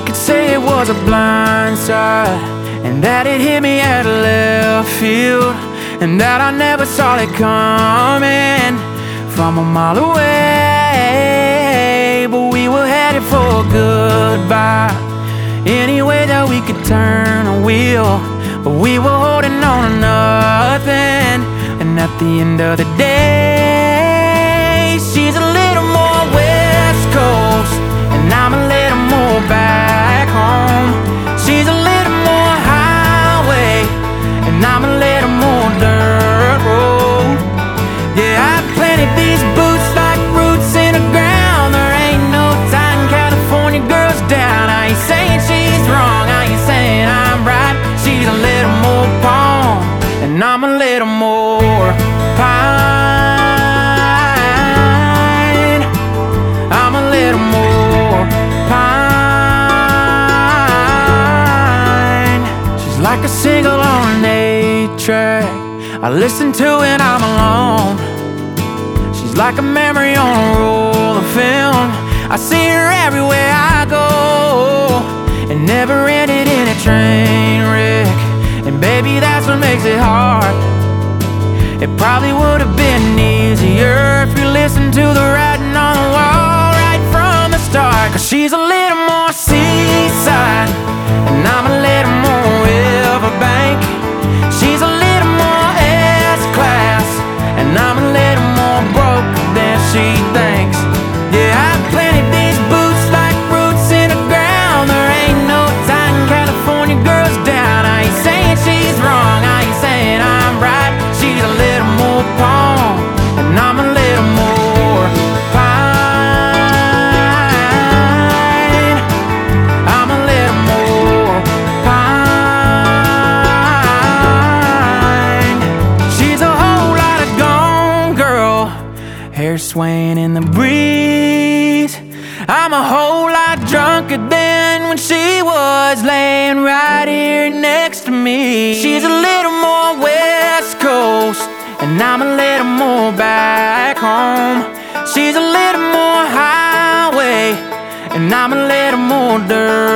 could say it was a blind side, and that it hit me at left field, and that I never saw it coming from a mile away. But we were headed for a goodbye, any way that we could turn a wheel. But we were holding on to nothing, and at the end of the day, she's a little more West Coast, and I'm a little more back home. She's a little more highway, and I'm a little more dirt road. Yeah, I planted these boots like roots in the ground. There ain't no tying California girls down. I ain't saying she's wrong, I ain't saying I'm right. She's a little more palm, and I'm a little more pine. I'm a little more pine. She's like a single on an 8-track I listen to when I'm alone. She's like a memory on a roll of film. I see her everywhere I go, and never ended in a train wreck. And baby, that's what makes it hard. It probably would have been easier if you listened to the writing on the wall right from the start. Cause she's a little more seaside, and I'm a little more riverbank. She's a little more S-class, and I'm a little more broke than she thinks. Yeah, I planted these boots like roots in the ground. There ain't no tying California girls down. I ain't saying she's wrong, I ain't saying I'm right. She's a little more palm, and I'm a little more pine. I'm a little more pine. She's a whole lot of gone girl, hair swaying in the breeze. I'm a whole lot drunker than when she was laying right here next to me. She's a little more West Coast, and I'm a little more back home. She's a little more highway, and I'm a little more dirt